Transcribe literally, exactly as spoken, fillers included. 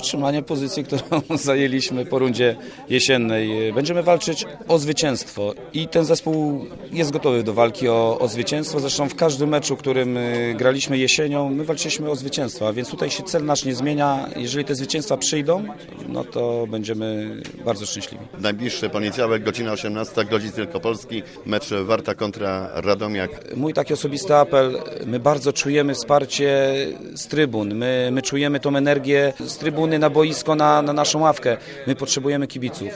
utrzymanie pozycji, którą zajęliśmy po rundzie jesiennej. Będziemy walczyć o zwycięstwo i ten zespół jest gotowy do walki o, o zwycięstwo. Zresztą w każdym meczu, którym graliśmy jesienią, my walczyliśmy o zwycięstwo, a więc tutaj się cel nasz nie zmienia. Jeżeli te zwycięstwa przyjdą, no to będziemy bardzo szczęśliwi. Najbliższy poniedziałek, godzina osiemnasta, Grodzic Wielkopolski, mecz Warta kontra Radomiak. Mój taki osobisty apel, my bardzo czujemy wsparcie z trybun, my, my czujemy tą energię z trybuny na boisko, na, na naszą ławkę. My potrzebujemy kibiców.